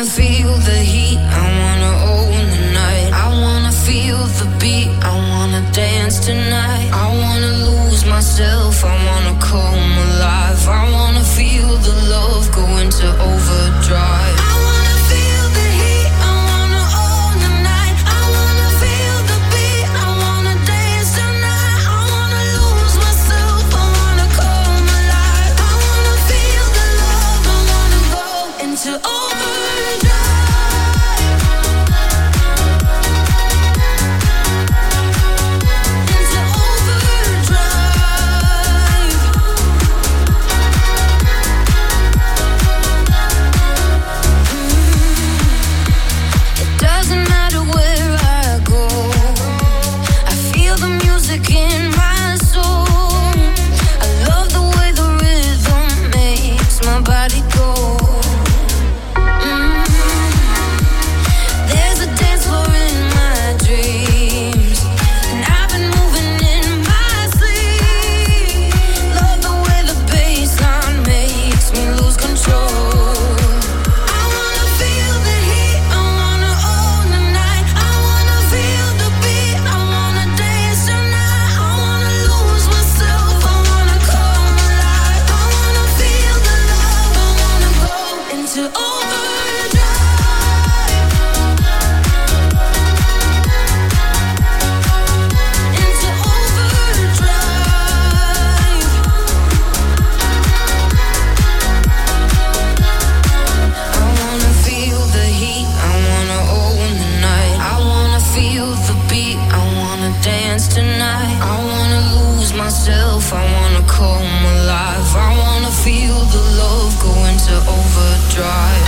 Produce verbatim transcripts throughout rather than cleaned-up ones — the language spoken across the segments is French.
feel the heat, I wanna own the night. I wanna feel the beat, I wanna dance tonight. I wanna lose myself, I wanna come alive. I wanna feel the love go into overdrive. I wanna feel the heat, I wanna own the night. I wanna feel the beat, I wanna dance tonight. I wanna lose myself, I wanna come alive. I wanna feel the love, I wanna go into overdrive. In my soul, I love the way the rhythm makes my body go. Mm. There's a dance floor in my dreams, and I've been moving in my sleep. Love the way the bassline makes me lose control. I wanna feel the heat, I wanna own the night. I wanna feel the beat, I wanna dance tonight. To overdrive. Into overdrive. I wanna feel the heat, I wanna own the night. I wanna feel the beat, I wanna dance tonight. I wanna lose myself, I wanna come alive. I wanna feel the love go into overdrive.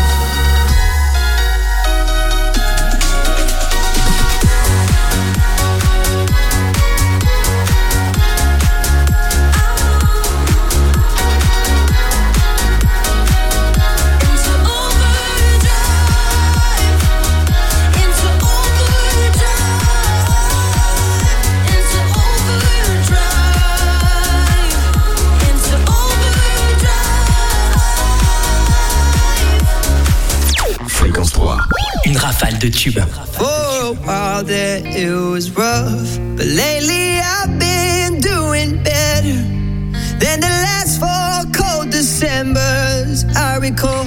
Une rafale de tubes. For a while there it was rough, but lately I've been doing better than the last four cold Decembers I recall.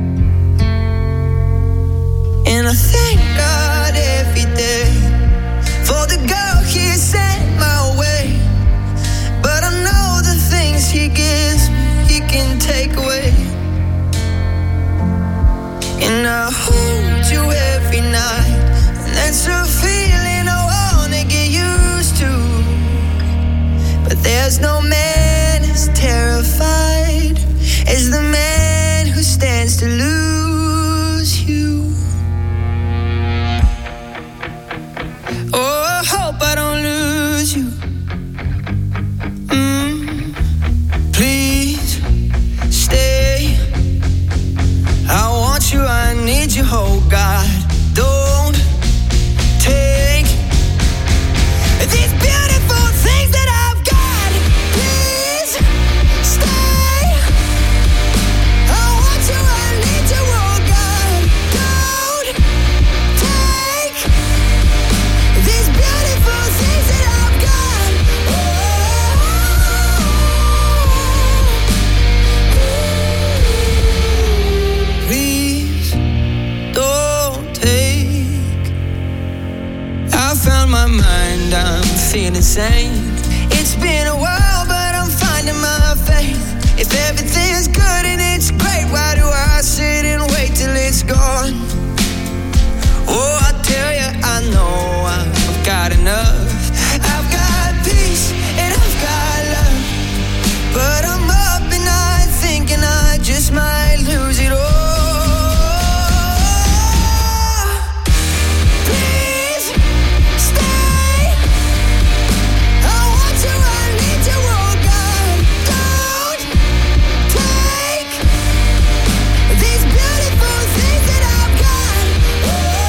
And I thank God every day for the girl He sent my way. But I know the things He gives me, He can take away. And I hold you every night, and that's a feeling I wanna get used to. But there's no man as terrified as the man who stands to lose you. Oh, I hope I don't lose you. Mm, please stay. I want you, I need you, oh God. Don't take these beautiful things that I've got. Please stay. I want you, I need you, oh God. Don't take these beautiful things that I've got. Oh. Please don't take. I found my mind, I'm feeling sane. It's been a while, but I'm finding my faith. If everything's good and it's great, why do I sit and wait till it's gone? Oh, I tell you, I know I've got enough. I've got peace and I've got love, but I'm up and I thinking I just might lose it all. Please stay. I want you, I need you, oh God. Don't take these beautiful things that I've got. Oh.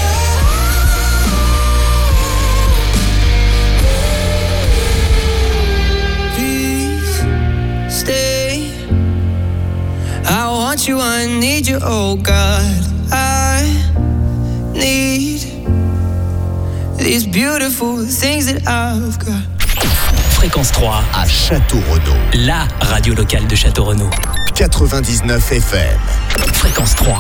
Please stay. I want you, I need you, oh God. I need these beautiful things that I've got. Fréquence trois à Château-Renaud. La radio locale de Château-Renaud. quatre-vingt-dix-neuf F M. Fréquence trois.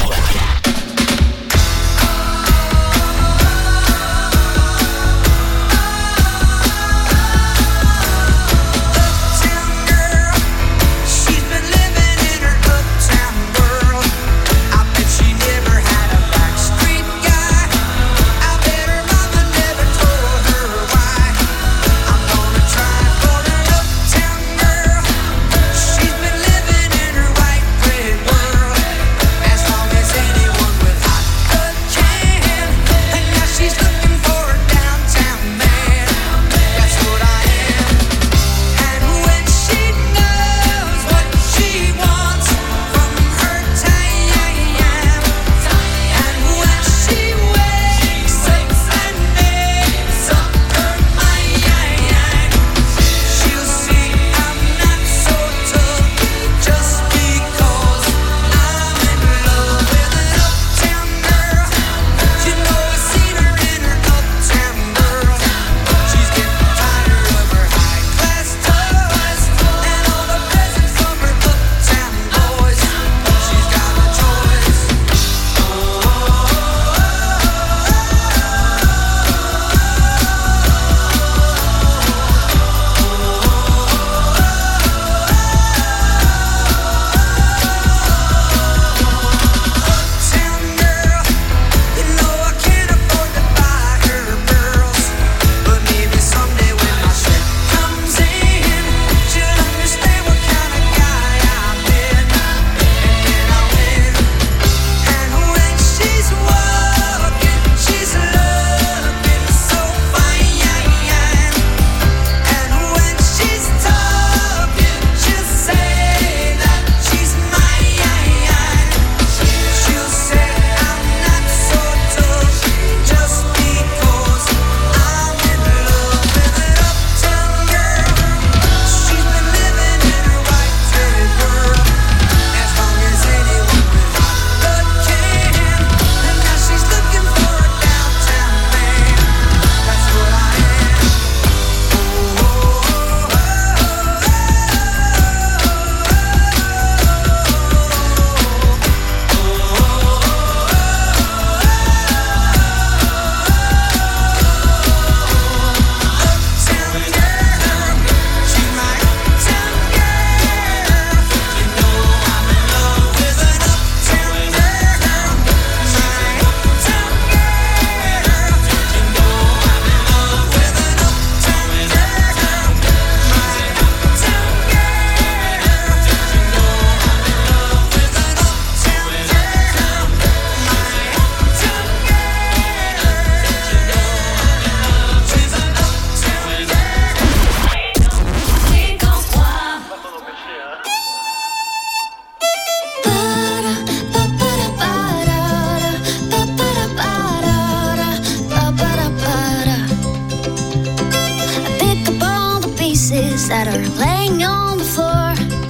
that are laying on the floor.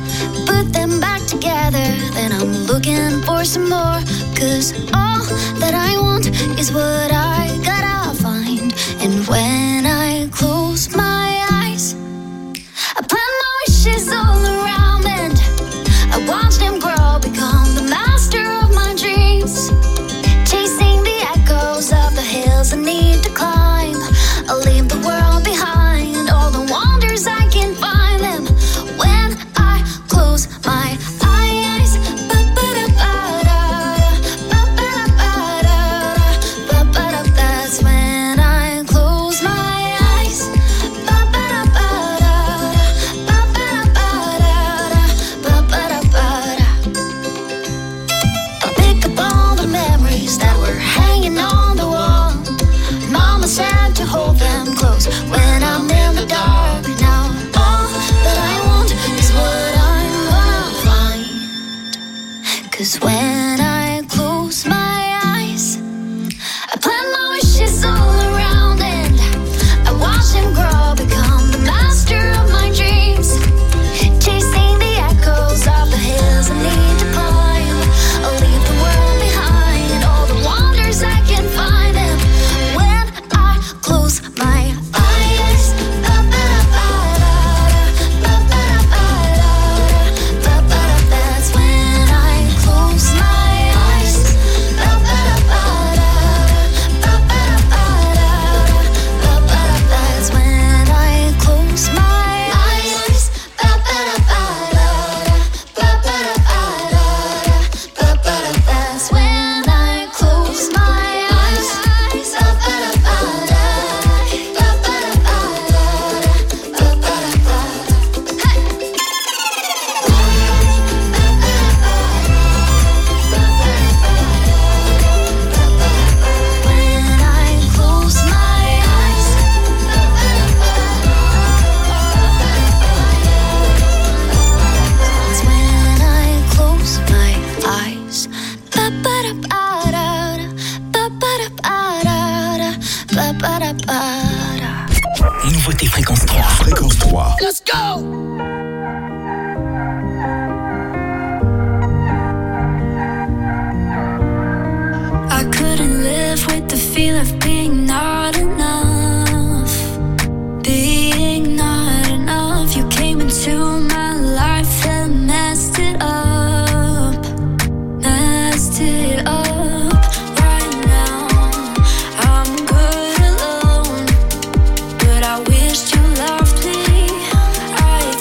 Put them back together, then I'm looking for some more. Cause all that I want is what I gotta find. And when I close my eyes, I plant my wishes all around and I watch them grow, become the master of my dreams. Chasing the echoes of the hills I need to climb. I'll leave the world behind, all the wonders I can find them when I close my eyes. That's when I close my eyes. I pick up all the memories that were hanging on the wall. Mama said to hold them close when I'm in the dark. Now all that I want is what I'm gonna find. Cause when I close my eyes, I plant my wishes all around and I watch them grow, become the master of my dreams. Chasing the echoes of the hills I need to climb. I'll leave the world behind, all go! I couldn't live with the feel of being not enough, being not enough. You came into my life and messed it up, messed it up. Right now, I'm good alone, but I wished you loved me. I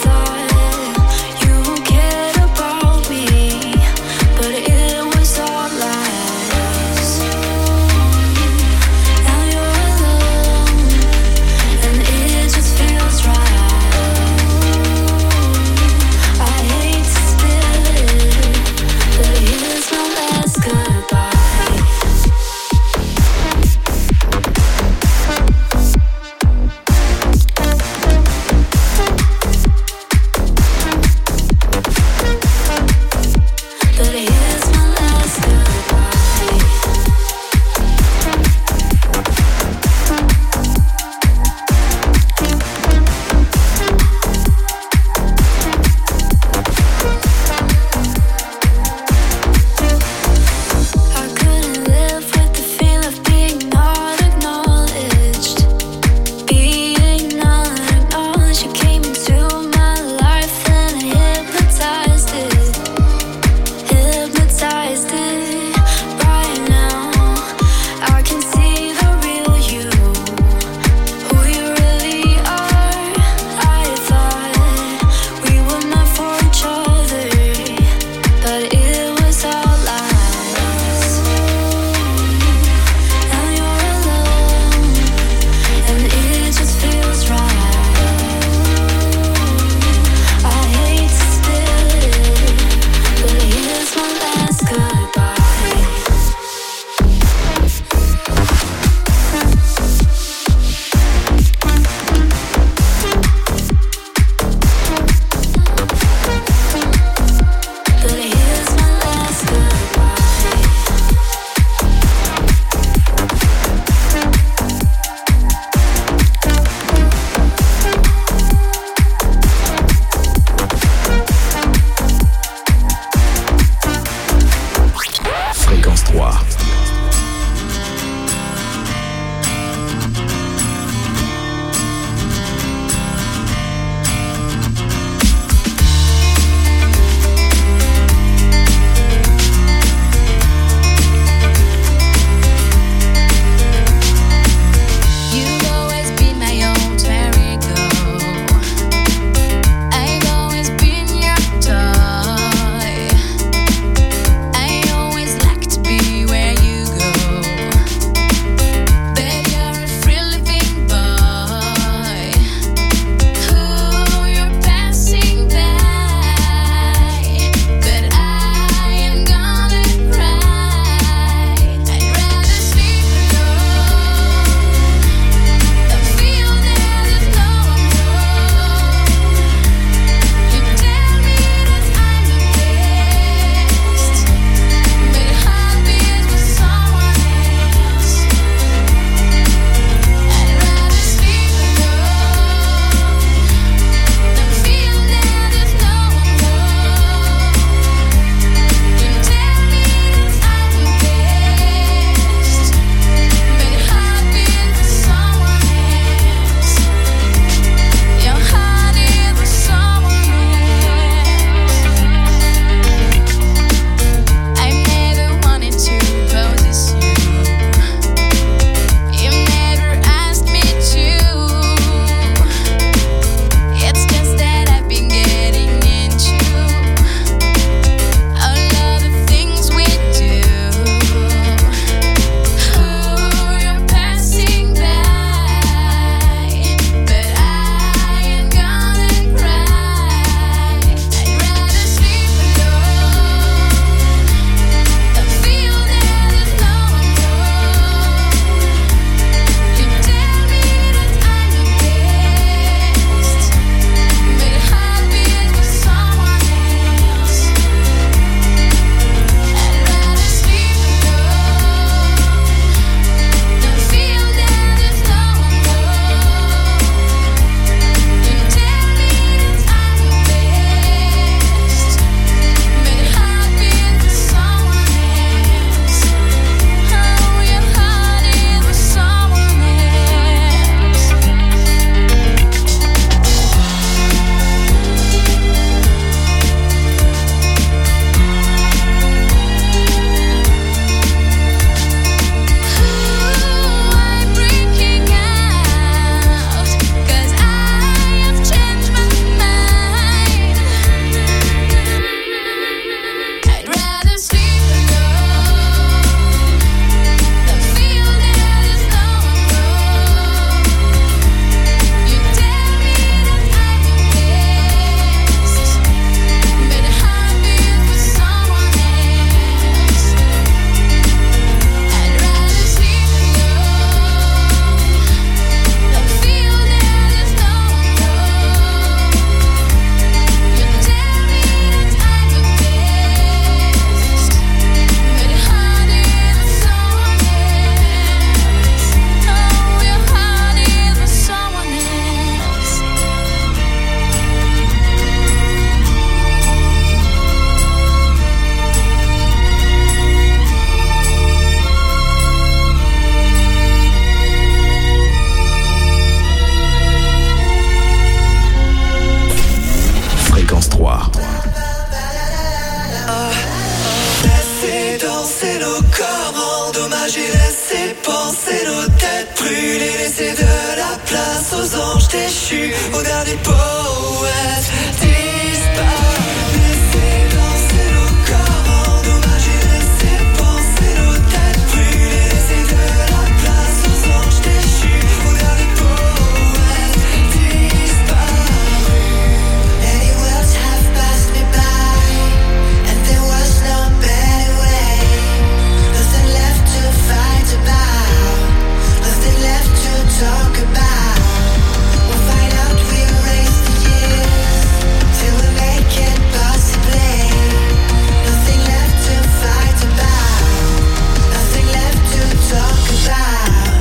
laisser penser nos têtes brûlées, laisser de la place aux anges déchus, aux derniers poètes disparus. Laisser danser nos corps en hommage et laisser penser nos têtes brûlées, laisser de la place aux anges déchus, aux derniers poètes disparus. Many worlds have passed me by, and there was no better way. Nothing left to fight about, nothing left to talk about. We'll find out, we erase the years till we make it possibly. Nothing left to fight about, nothing left to talk about.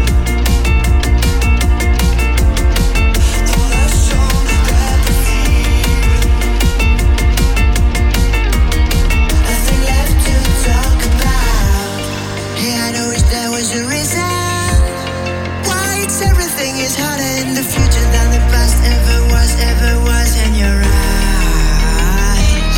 Dans la chambre des possibles, nothing left to talk about. Yeah, I know wish there was a reason why it's everything is harder in the future than the past ever was, ever was in your eyes.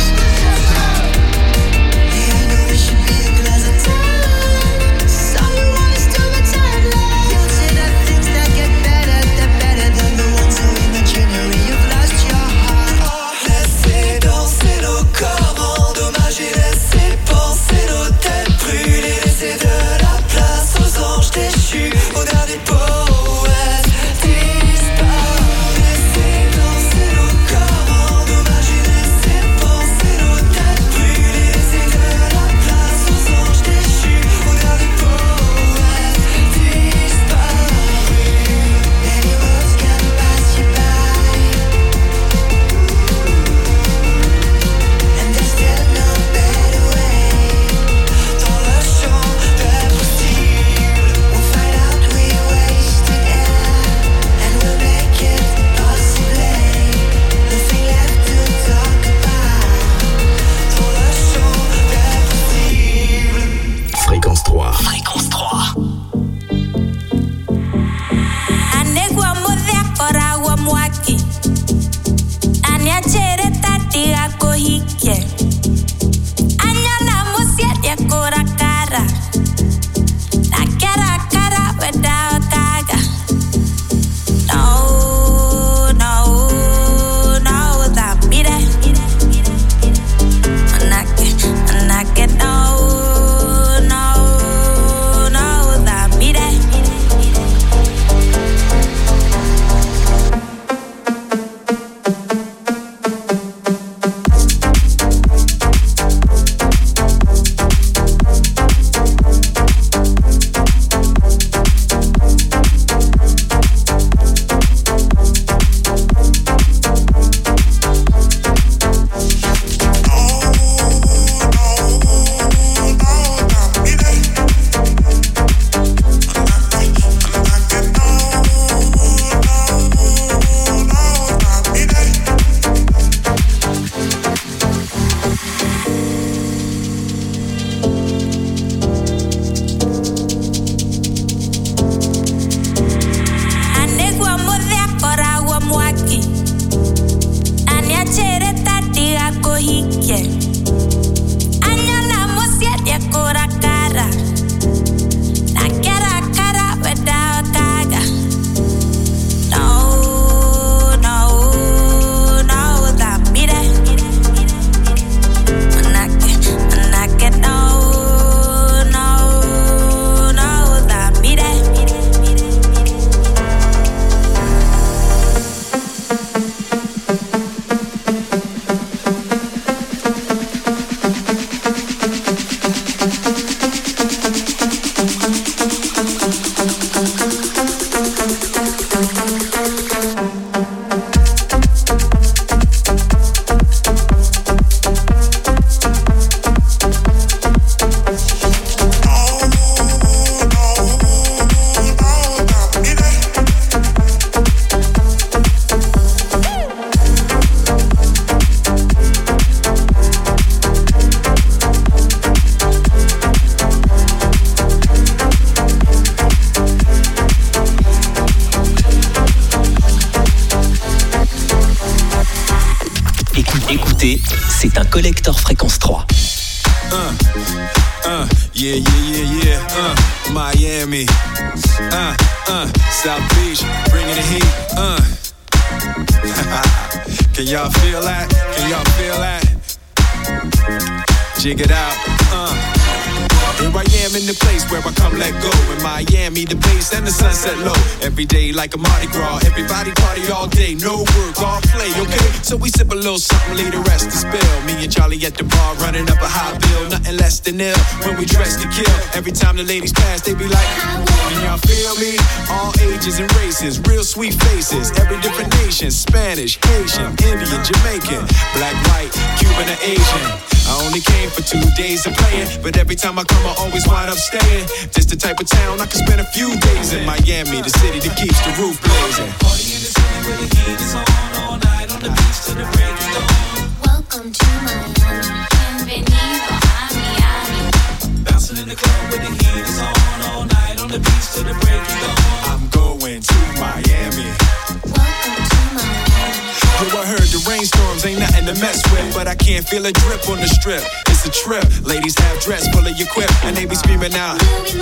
Yeah, I know we should be a glass of time. So you want us to the timeline. You'll say that things that get better, they're better than the ones so imaginary. You've lost your heart. Laissez danser nos corps en dommage et laissez penser nos têtes brûlées, laissez de la place aux anges déchus, aux derniers poètes disparus. Laissez danser nos corps en dommage et laissez penser nos têtes brûlées, laissez de la place aux anges déchus, aux derniers poètes disparus. Many worlds can pass you by, and there's still no better way. Dans le champ des possibles, we'll find out we wasted air, and we'll make it possibly. Nothing left to talk about. Dans le champ des possibles. Fréquence trois. Fréquence trois. Anegwa mudhia kora wa mwaki Aniachere tati ako hike Anyana musia ya kora kara Na kera kara weda kaga No, no, no, that mire Manake, manake, no, no, no, that mire Anegwa mudhia kora wa mwaki Aniachere tati ako hike Anyana musia ya kora kara Na kera kara weda kaga No, no, no, that mire Manake, manake, no, no, no, that mire Écoutez, c'est un collector Fréquence trois. Un. Uh, yeah, yeah, yeah, yeah. Uh, Miami. Uh, uh, South Beach, bringing the heat. Uh. Can y'all feel that? Can y'all feel that? Jig it out. Uh. Here I am in the place where I come let go. In Miami, the base and the sunset low. Every day like a Mardi Gras. Everybody party all day, no work, all play, okay? So we sip a little something, leave the rest to spill. Me and Charlie at the bar running up a high bill. Nothing less than ill when we dress to kill. Every time the ladies pass, they be like, can y'all feel me? All ages and races, real sweet faces. Every different nation, Spanish, Haitian, Indian, Jamaican, black, white, Cuban, or Asian. I only came for two days of playing, but every time I come I always wind up staying. Just the type of town I can spend a few days in. Miami, the city that keeps the roof blazing. Party in the city where the heat is on, all night on the beach till the break of dawn. Welcome to Miami, bienvenido a Miami. Bouncing in the club where the heat is on, all night on the beach till the break of dawn. I'm going to Miami. Welcome to Miami. Yo, I heard the rainstorms ain't nothing to mess with, but I can't feel a drip on the strip. It's a trip. Ladies have dress full of your quip, and they be screaming out.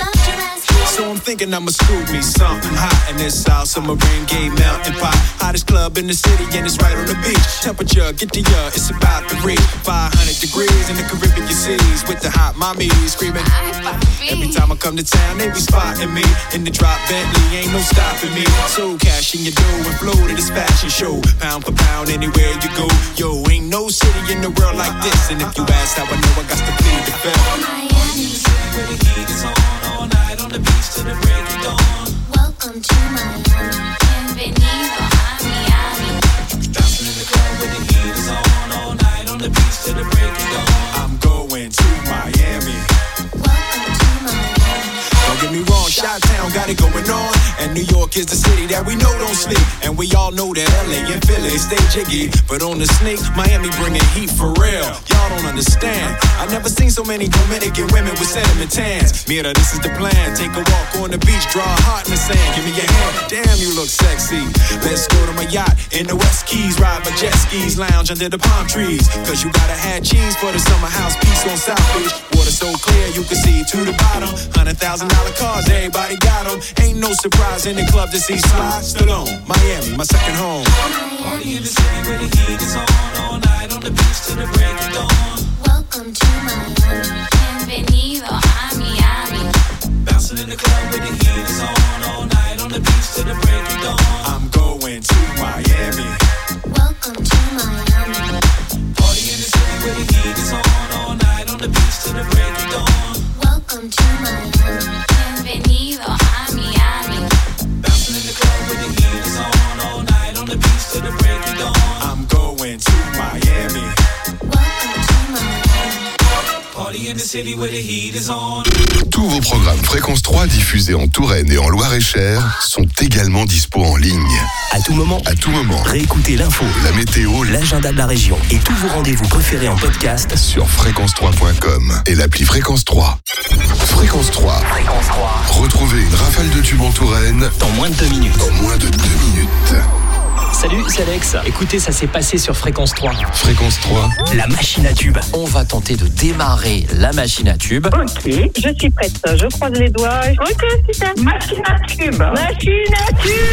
So I'm thinking I'ma scoop me something hot in this South Summer rain gay mountain pot. Hottest club in the city, and it's right on the beach. Temperature, get the uh, it's about to reach five hundred degrees in the Caribbean seas with the hot mommy screaming. Every time I come to town, they be spotting me in the drop Bentley, ain't no stopping me. So cash in your dough and flow to this fashion show, pound for pound anywhere you go. Yo, ain't no city in the world like this, and if you ask how I know, I got to plead the fifth. Miami, the city where the heat is on, all night on the beach till the break of dawn. Welcome to Miami, bienvenido a Miami. Bouncing in the club where the heat is on, all night on the beach till the break of dawn. I'm going to Miami. Welcome to Miami. Don't get me wrong, Chi-Town got it going on, and New York is the city that we know don't sleep, and we all know that L A and Philly stay jiggy, but on the sneak, Miami bringing heat for real. Y'all don't understand. I never seen so many Dominican women with sentiment tans. Mira, this is the plan. Take a walk on the beach, draw a heart in the sand. Give me your hand. Damn, you look sexy. Let's go to my yacht in the West Keys, ride my jet skis, lounge under the palm trees. Cause you gotta have cheese for the summer house piece on South Beach. Water so clear you can see to the bottom. Hundred thousand dollar cars, everybody got them. Ain't no surprise in the club to see Sly Stallone. Miami, my second home. Party in the city where the heat is on, all night on the beach till the break of dawn. Welcome to Miami, bienvenido a Miami. Bouncing in the club where the heat is on, all night on the beach till the break of dawn. I'm going to Miami. Welcome to Miami. Party in the city where the heat is on, all night on the beach till the break of dawn. Welcome to Miami, bienvenido a Miami. Bouncing in the club where the heat is on, all night on the beach till the break of dawn. I'm going to Miami. Welcome to Miami. Party in the city where the heat is on. Tous vos programmes Fréquence trois diffusés en Touraine et en Loir-et-Cher sont également dispo en ligne. À tout moment, À tout moment. réécoutez l'info, La météo l'agenda de la région et tous vos rendez-vous préférés en podcast sur fréquence trois point com et l'appli Fréquence trois. Fréquence trois. Fréquence trois. Retrouvez une rafale de tubes en Touraine dans moins de deux minutes. en moins de deux minutes. Salut, c'est Alex. Écoutez, ça s'est passé sur Fréquence trois. Fréquence trois. La machine à tube. On va tenter de démarrer la machine à tube. Ok, je suis prête. Je croise les doigts. Ok, super. Machine à tube. Machine à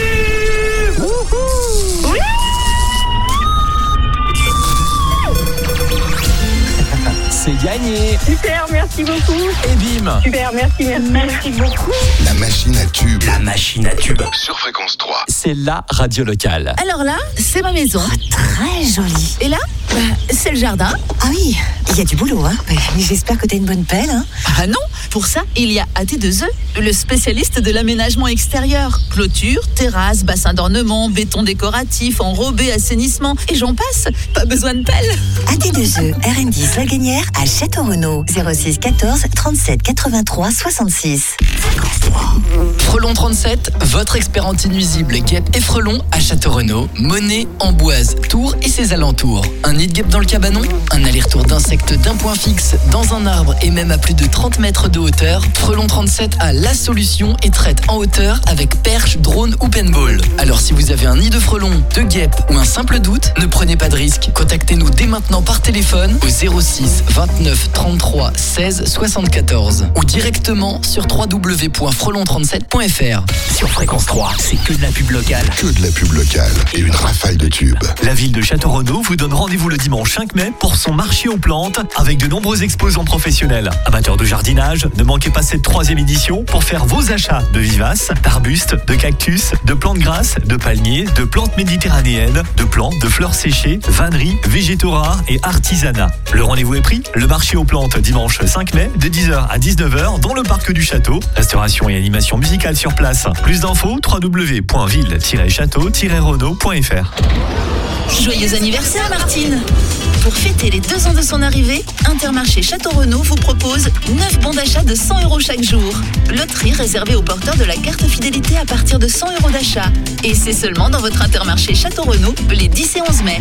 tube. Wouhou. Oui. C'est gagné. Super, merci beaucoup. Et bim. Super, merci, merci. Merci beaucoup. La machine à tube. La machine à tube. Sur Fréquence trois. C'est la radio locale. Alors là, c'est ma maison. Très joli. Et là, bah, c'est le jardin. Ah oui, il y a du boulot, hein. Mais j'espère que t'as une bonne pelle, hein. Ah non, pour ça, il y a A T deux E, le spécialiste de l'aménagement extérieur. Clôture, terrasse, bassin d'ornement, béton décoratif, enrobé, assainissement, et j'en passe. Pas besoin de pelle. A T deux E, R N dix La Gagnère à Château-Renaud. zéro six quatorze trente-sept quatre-vingt-trois soixante-six. Frelon trente-sept, votre expert anti-nuisible guêpe et frelon à Château-Renaud, Monet, Amboise, Tours et ses alentours. Un nid de guêpe dans le cabanon, un aller-retour d'insectes direct d'un point fixe dans un arbre et même à plus de trente mètres de hauteur, Frelon trente-sept a la solution et traite en hauteur avec perche, drone ou paintball. Alors si vous avez un nid de frelons, de guêpes ou un simple doute, ne prenez pas de risque. Contactez-nous dès maintenant par téléphone au zéro six vingt-neuf trente-trois seize soixante-quatorze ou directement sur w w w point frelon trente-sept point f r. Sur Fréquence trois, c'est que de la pub locale. Que de la pub locale et une rafale de tubes. La ville de Château-Renaud vous donne rendez-vous le dimanche cinq mai pour son marché aux plantes avec de nombreux exposants professionnels. Amateurs de jardinage, ne manquez pas cette troisième édition pour faire vos achats de vivaces, d'arbustes, de cactus, de plantes grasses, de palmiers, de plantes méditerranéennes, de plantes, de fleurs séchées, vanneries, végétaux rares et artisanat. Le rendez-vous est pris, le marché aux plantes dimanche cinq mai de dix heures à dix-neuf heures dans le parc du château. Restauration et animation musicale sur place. Plus d'infos, w w w point ville tiret château tiret renaud point f r. Joyeux anniversaire Martine! Pour fêter les deux ans de son arrivée, Intermarché Château-Renaud vous propose neuf bons d'achat de cent euros chaque jour. Loterie réservée aux porteurs de la carte fidélité à partir de cent euros d'achat. Et c'est seulement dans votre Intermarché Château-Renaud les dix et onze mai.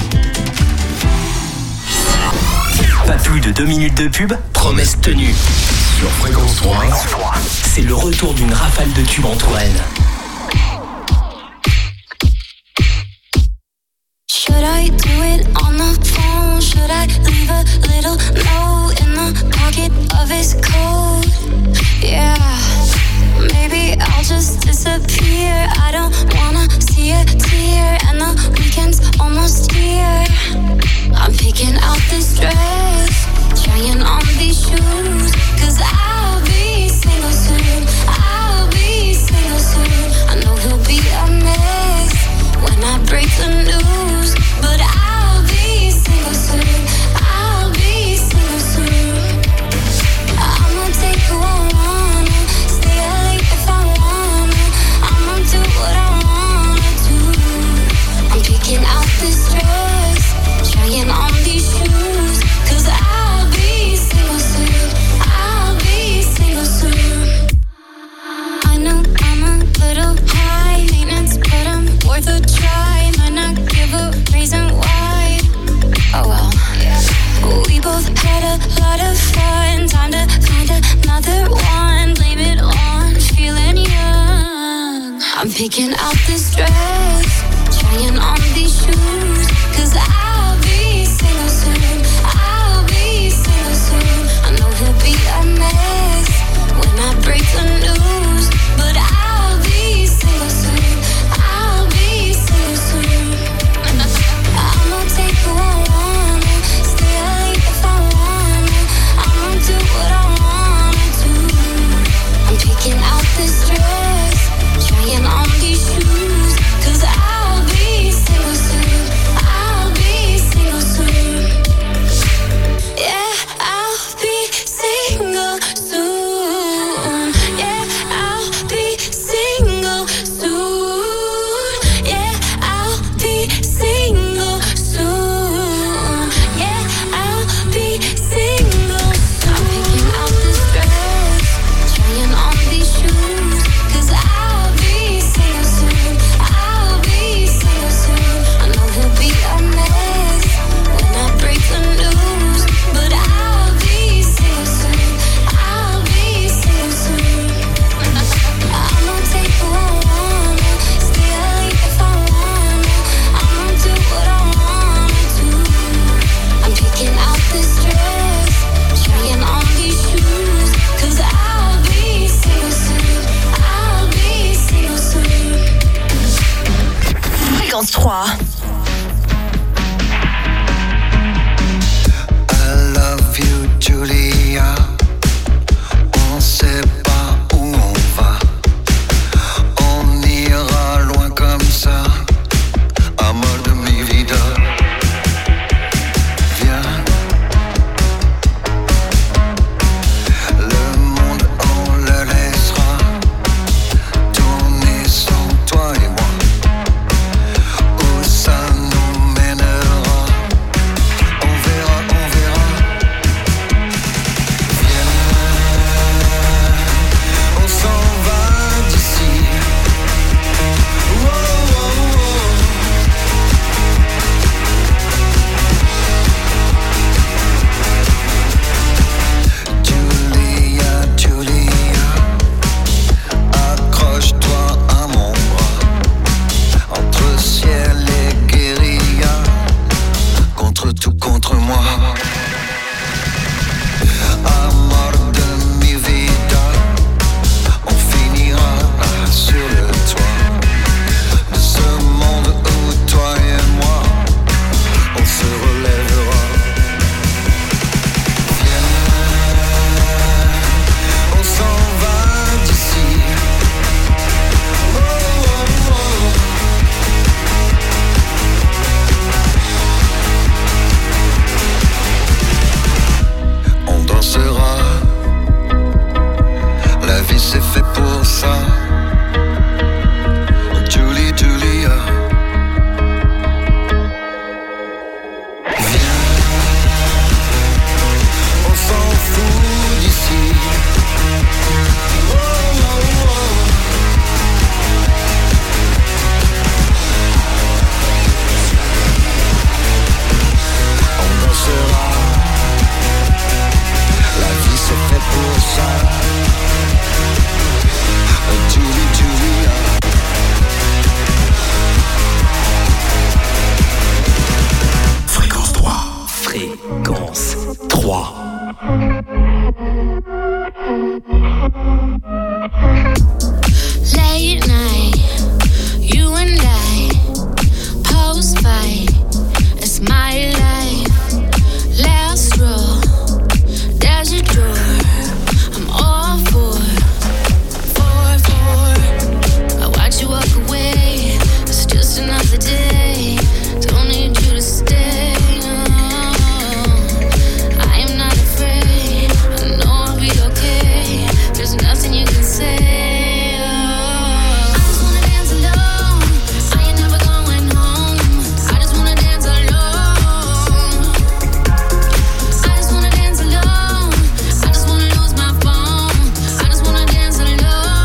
Pas plus de deux minutes de pub, promesse tenue. Sur Fréquence trois, c'est le retour d'une rafale de tubes en Touraine. Should I do it on the phone? Should I leave a little note in the pocket of his coat? Yeah, maybe I'll just disappear. I don't wanna see a tear, and the weekend's almost here. I'm picking out this dress, trying on these shoes, cause I'll be single soon. I'll be single soon. I know he'll be a mess when I break the news, but I'll be single soon. I'll be single soon. I'ma take who I wanna, stay late if I wanna. I'ma do what I wanna do. I'm picking out this dress, trying on these shoes, cause I'll be single soon. I'll be single soon. I know I'm a little high maintenance, but I'm worth a try. Might not give a reason why. Oh well. We both had a lot of fun. Time to find another one. Blame it on feeling young. I'm picking out this dress, trying on these shoes, cause I'll be single soon. I'll be single soon. I know he'll be a mess when I break the news, but I'll be single soon. I'll be single soon. I'ma take who I wanna, stay late if I wanna. I'ma do what I wanna do. I'm picking out this dress, trying on these shoes, cause I'll be single soon. I'll be single soon. Yeah, I'll be single soon. Yeah, I'll be single soon. Yeah, I'll be single soon. Yeah, I'll be single soon. I'm picking out this dress, trying on these shoes, cause I'll be single soon. I'll be single soon. I know he'll be a mess when I break the news, but I'll be single soon. I'll be single soon. I'ma take who I wanna, stay late if I wanna. I'ma do what I wanna do. I'm picking out this dress, trying on these shoes, cause I'll be single soon. I'll be single soon. Fréquence trois. I love you, Julia. On sait pas où on va. On ira loin comme ça. Amor de mi vida. Viens. Le monde, on le laissera tourner sans toi et moi. Où ça ça. Julie, Julia. Viens, on s'en fout d'ici. Oh, oh, oh. On dansera. La vie c'est fait pour ça. Julie, Julia. Fréquence trois. Fréquence trois. Late night, you and I, post fight, it's my life. Last row, there's your door. I'm all for, for, for. I watch you walk away. It's just another day. Don't need you to stay. No. I am not afraid. I know I'll be okay. There's nothing you can say. I just wanna dance alone. I ain't never going home. I just wanna dance alone. I just wanna dance alone. I just wanna lose my phone. I just wanna dance alone.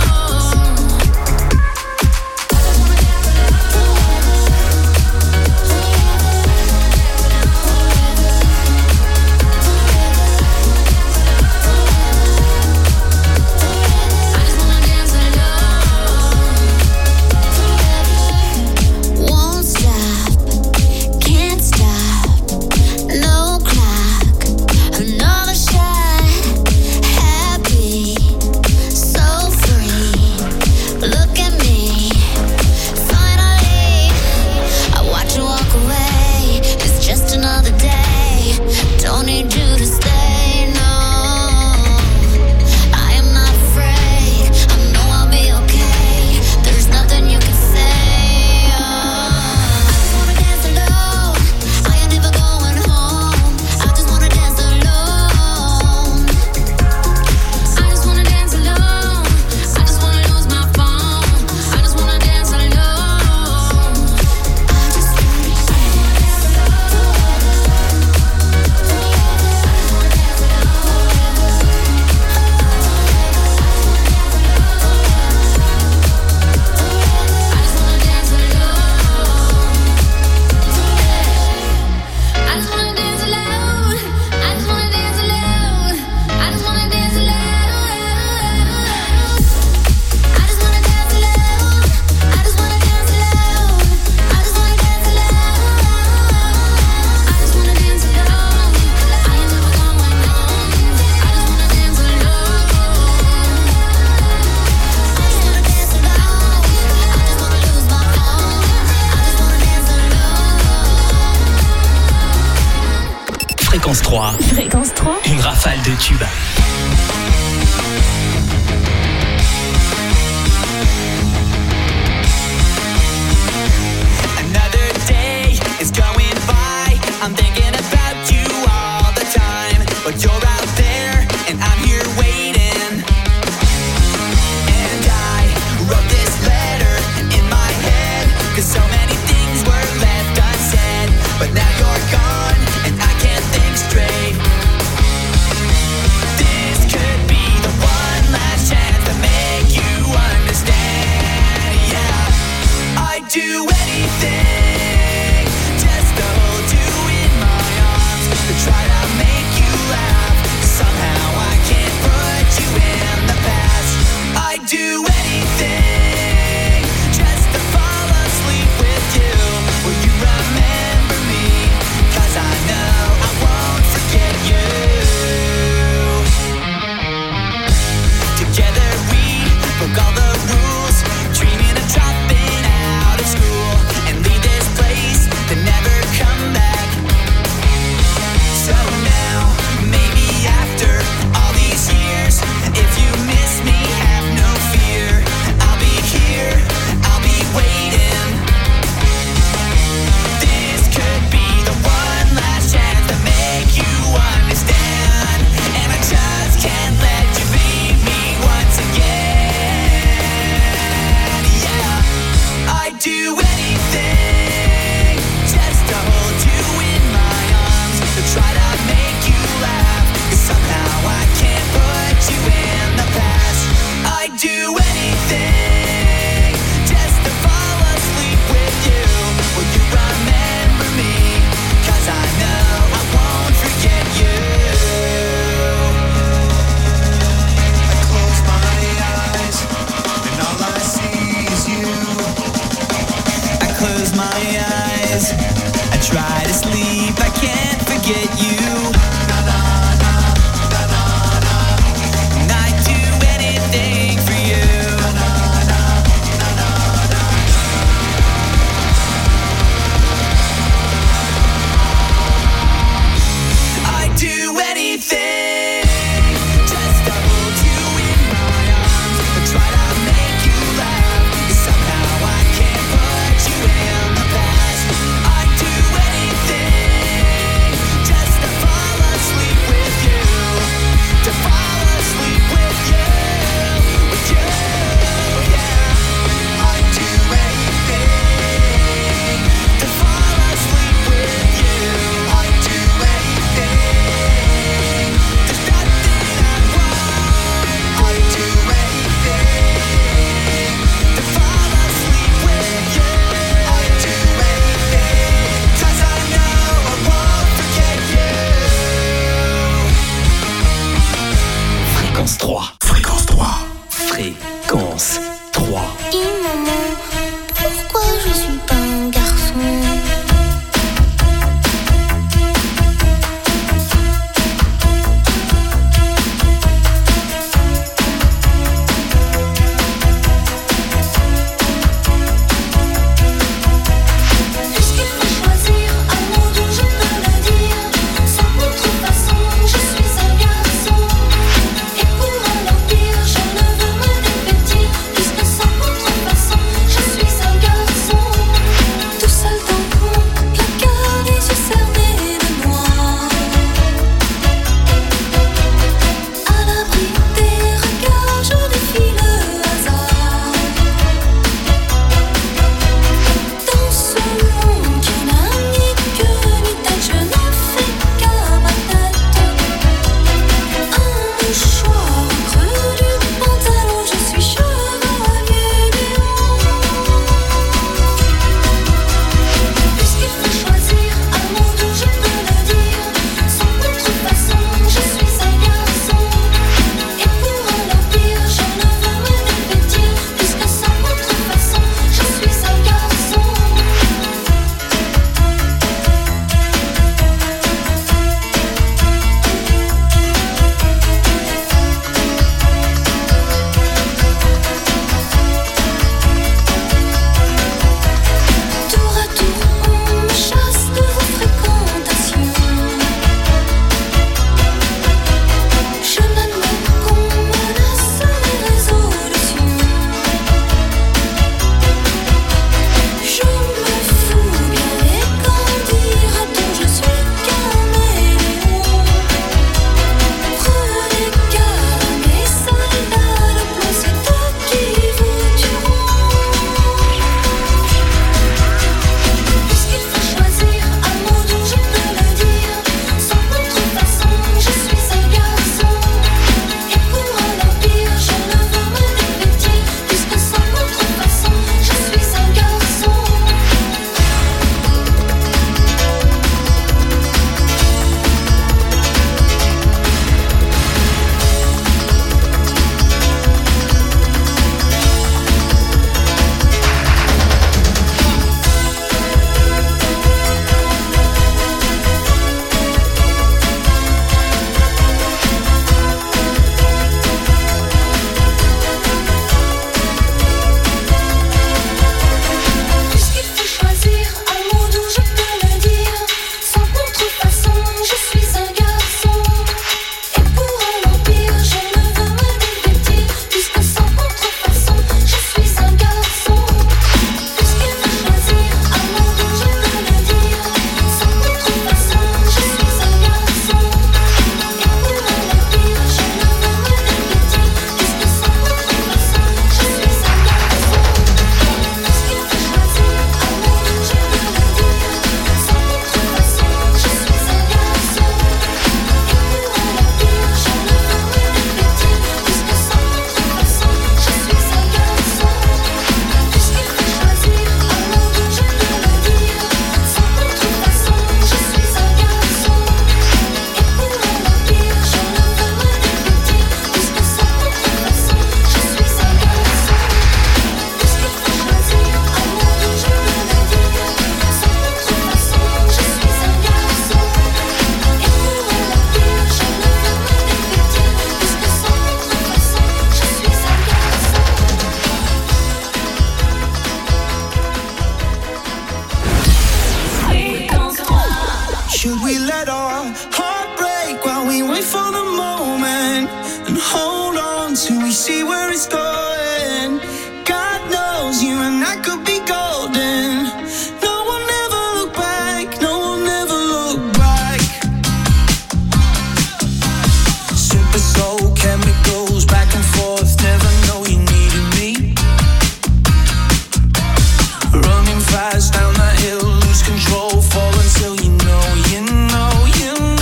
Won't stop, can't stop, no clock, another shot, happy, so free, look at me, finally, I watch you walk away, it's just another day, don't need you to stay, no, I am not afraid, I know I'll be okay, there's nothing you can say. I just wanna dance alone. I ain't never going home. I just wanna dance alone. I just wanna dance alone. I just wanna lose my phone. I just wanna dance alone. I just wanna dance I just wanna dance alone. I just wanna dance alone. I just wanna dance alone. I just wanna dance alone. I just wanna dance alone. I just wanna dance alone. I just wanna dance alone. I ain't never going home. I just wanna dance alone. I just wanna dance alone. I just wanna lose my phone. I just wanna dance alone. Fréquence trois. Fréquence trois. Une rafale de tubes. Another day is going by. I'm thinking about you all the time. But you're out there and I'm here waiting. And I wrote this letter in my head, 'cause so many things were left unsaid. But now you're gone and I can't think straight. This trois. Fréquence trois. Dis maman, pourquoi je suis pas un garçon?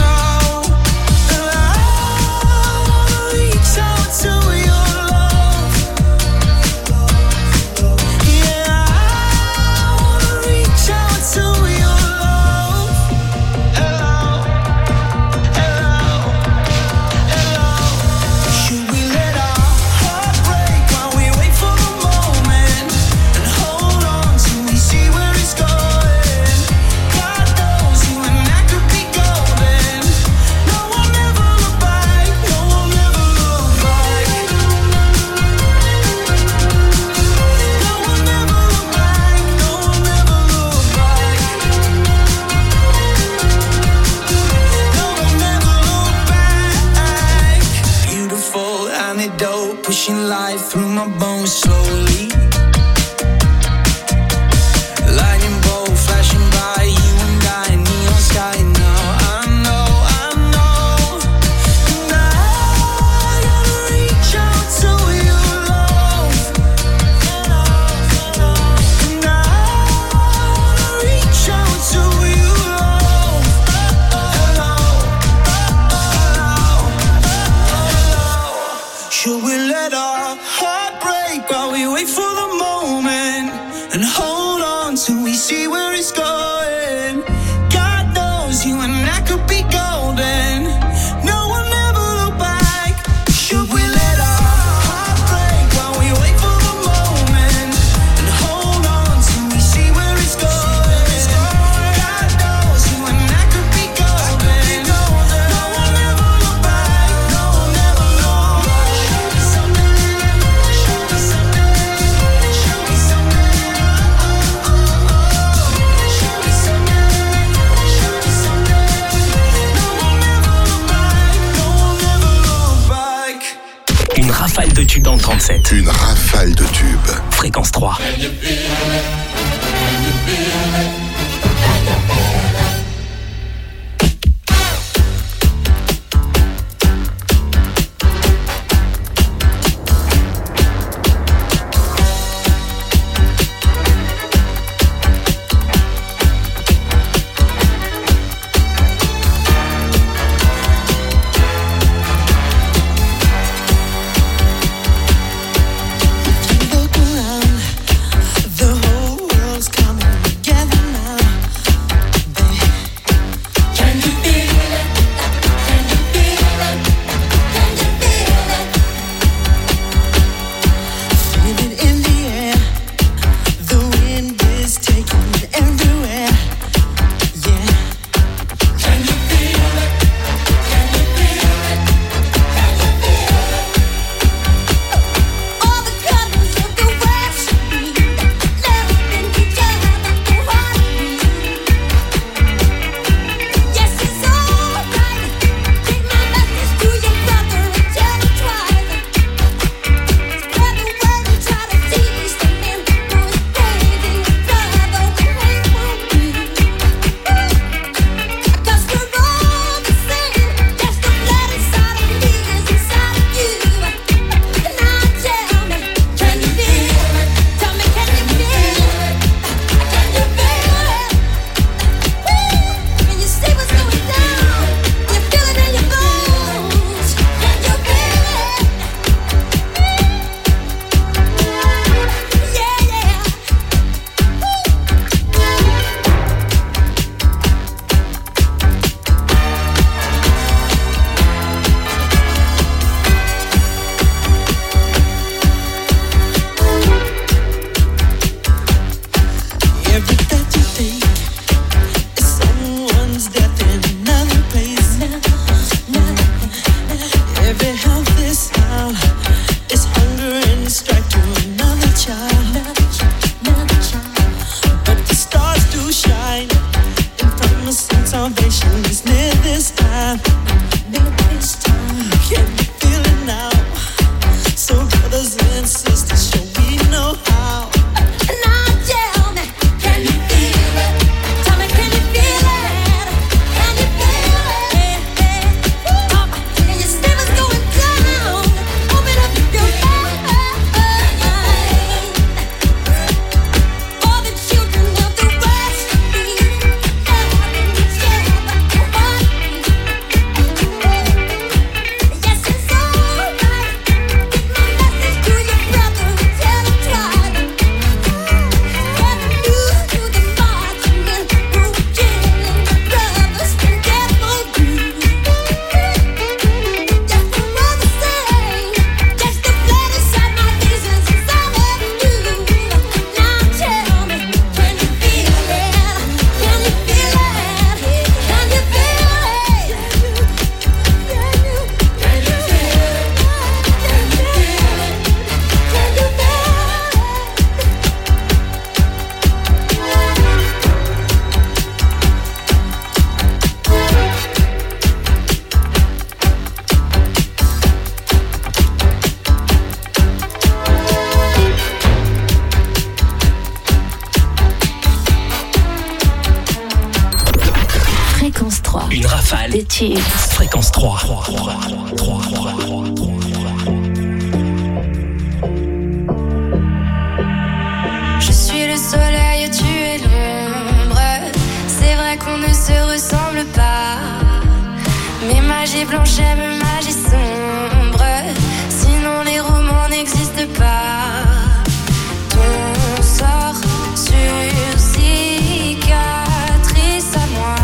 To your love pushing life through my bones slowly. Lightning bolt flashing by, you and I, neon sky. Now I know, I know, and I gotta reach out to you, love. And I wanna reach out to you, love. Hello, hello, hello. Should we let our heart break while we wait for the moment and hold on till we see where it's going? God knows you and I could be golden. No one ever look back. Should we let our heart break while we wait for the moment and hold on till we see where it's going? God knows you and I could be golden. No one ever look back. No one ever look back. Show me something. Show me something. Show me something. Oh, oh, oh. Show me something. Show me something. No one ever look back. No one ever look back. Une rafale de tubes dans le trente-sept. Une rafale de tubes. Fréquence trois. Look around, the whole world's coming together now. Can you feel it? Can you feel it? Can you feel it? Feel it in the air. The wind is taking it everywhere. Yeah. Can you feel it? Can you feel it? Can you feel it? All the colors of the world should be loving each other like a heartbeat. Yes, it's alright. Take my message to your brother and tell him twice. Spread the word and try to teach the men who is crazy. Brother, the way won't be. Cause we're all the same. That's the blood inside of me is inside of you. And now tell me, can you feel it? Tell me, can you feel it? Can you feel it? Woo! Can you see what's going down? You feel it in your bones. Can you feel it? Yeah, yeah. Every breath you take is someone's death in another place. Every helpless sound is hunger and strike to another child. But the stars do shine, and promising salvation is near this time. Can you feel it now? So brothers and sisters, show we know how. Now tell me, can you feel it? Tell me, can you feel it? Can you feel it? Can you see what's going down? Open up your mind. All the children of the world should be loving each other like a heartbeat. Yes, it's alright. Get my message to your brother and tell him twice. bêtises. Fréquence trois. Je suis le soleil, tu es l'ombre. C'est vrai qu'on ne se ressemble pas. Mais magie blanche aime magie sombre. Sinon les romans n'existent pas. Ton sort sur cicatrice à moi.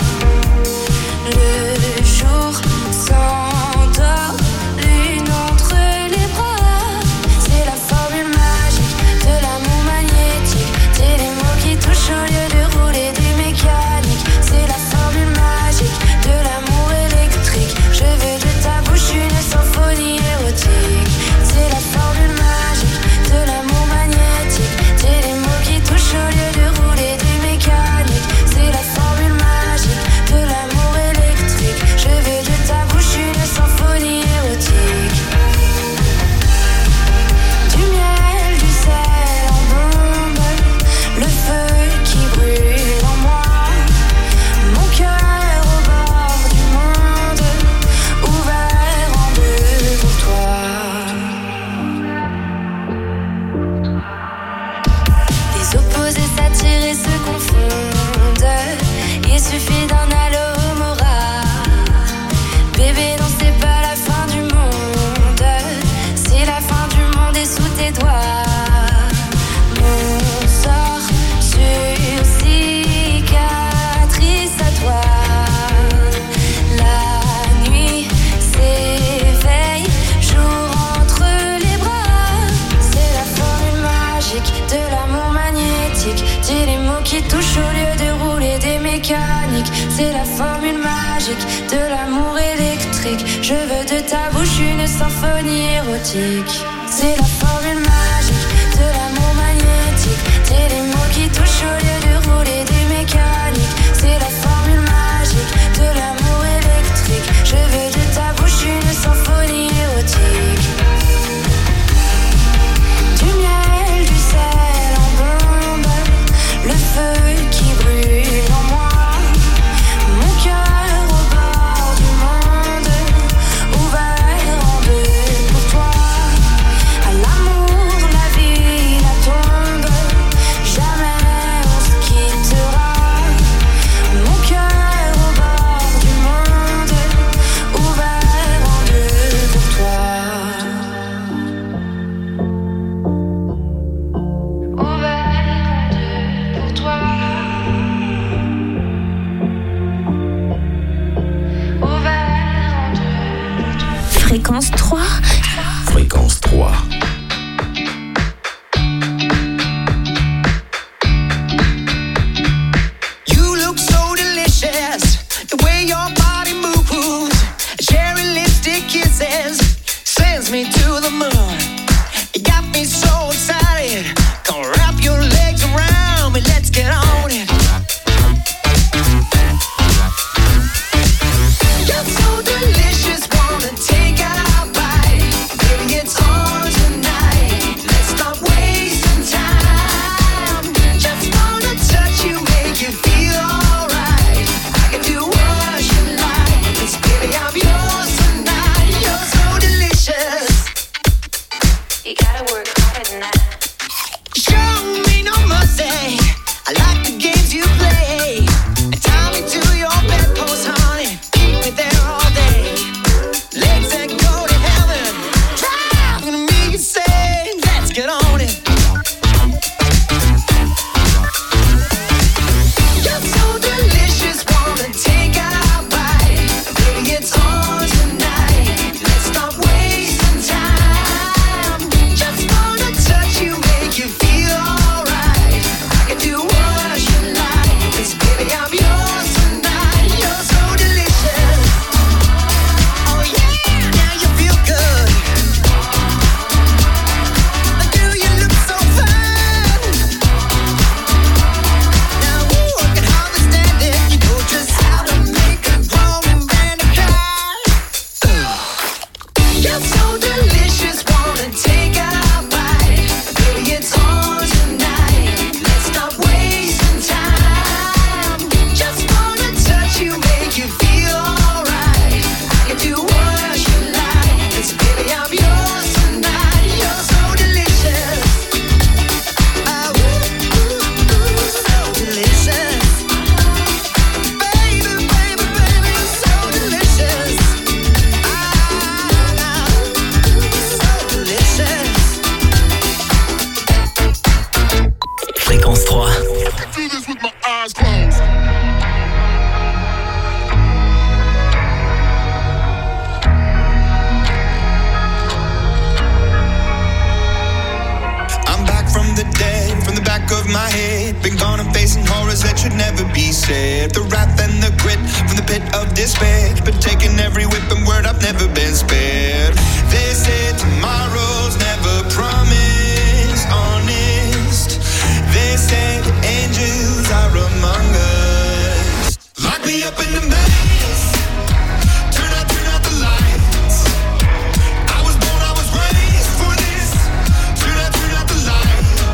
Le jour s'endort, lune entre les bras. C'est la formule magique de l'amour magnétique. C'est les mots qui touchent au lieu de rouler du mécanique. C'est la formule magique de l'amour électrique. Je veux de ta bouche une symphonie érotique. C'est la formule magique de l'amour magnétique. C'est les mots qui touchent au lieu de rouler du mécanique. C'est la formule magique de l'amour électrique. Je veux de ta bouche une symphonie érotique. Du miel, du sel en bombe, le feu qui brûle en moi. Mon cœur au bord du monde, ouvert en deux pour toi. Les opposés s'attirent et se confondent. Il suffit d'un allomora. Bébé, non, c'est pas la fin du monde. Si la fin du monde est sous tes doigts. Mon sort sur cicatrice à toi. La nuit s'éveille, jour entre les bras. C'est la formule magique de l'amour magnétique. Dis les mots qui touchent au lieu de rouler des mécaniques. C'est la formule magique de l'amour électrique. Je veux de ta bouche une symphonie érotique. C'est la formule magique de l'amour magnétique. C'est les mots qui touchent au lieu de rouler des mécaniques. C'est la formule magique de l'amour électrique. Je veux de ta bouche une symphonie érotique. Du miel, du sel en bombe, le feu qui brûle en moi. Mon cœur au bord du monde, ouvert en deux pour toi. À l'amour, la vie, la tombe, jamais on se quittera. Mon cœur au bord du monde, ouvert en deux pour toi. Fréquence trois. Fréquence trois. You look so delicious, the way your body moves. Cherry lipstick kisses sends me to the moon. You got me so excited. Come wrap your legs around me, let's get on it. You're so delicious, wanna take a bite. Baby, it's on tonight. Let's stop wasting time. Just wanna touch you, make you feel alright. I can do what you like. 'Cause baby, I'm yours tonight. You're so delicious. You gotta work harder than that. Show me no mercy. I like the games you play. Tie me to your bedpost, honey. Keep me there all day. Legs that go to heaven. Try to make you say, let's get on it. You're so delicious, wanna take a bite. Baby, it's on tonight. Let's stop wasting time. Just wanna touch you, make you feel alright. I can Fréquence trois. From the back of my head, been gone and facing horrors that should never be said. The wrath and the grit from the pit of despair, been taking every whip and word, I've never been spared. They say tomorrow's never promised, honest. They say the angels are among us. Lock me up in the maze, turn out, turn out the lights. I was born, I was raised for this. Turn out, turn out the lights.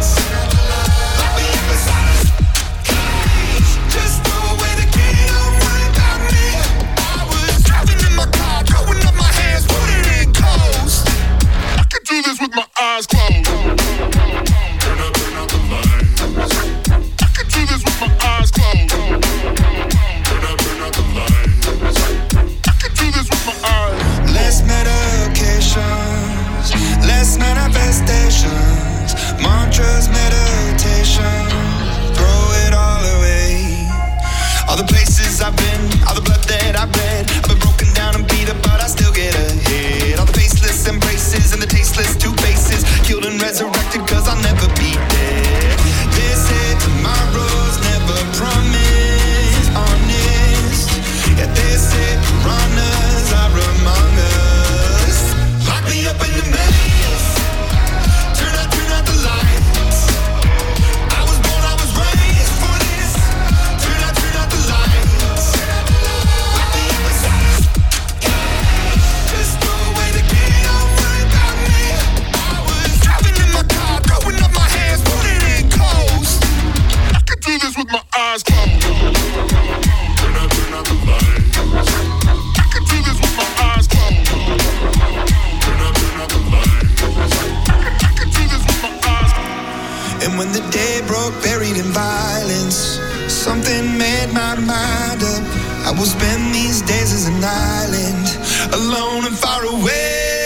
Do this with my eyes closed. Turn out, turn out the lights. I can do this with my eyes closed. Turn out, turn out the lights. I can do this with my eyes. Less medications, less manifestations, mantras, meditation. Throw it all away. All the places I've been, all the blood that I've bled. I've been broken down and beat up, but I still get ahead. All the faceless embraces and the tasteless two faces, killed and resurrected cause I'll never be dead. They say tomorrow's never promised, honest. Yeah, they say piranhas are among us. Lock me up in the maze, turn out, turn out the lights. I was born, I was raised for this. Turn out, turn out the lights. Lock me up inside. Just throw away the key, don't worry about me. I was driving in my car, throwing up my hands, putting in coast. I can do this with my eyes closed. Turn out, turn out the lights. I can do this with my eyes closed. Turn out, turn out the lights. I can do this with my eyes closed. And when the day broke, buried in violence, something made my mind up. I will spend these days as an island, alone and far away.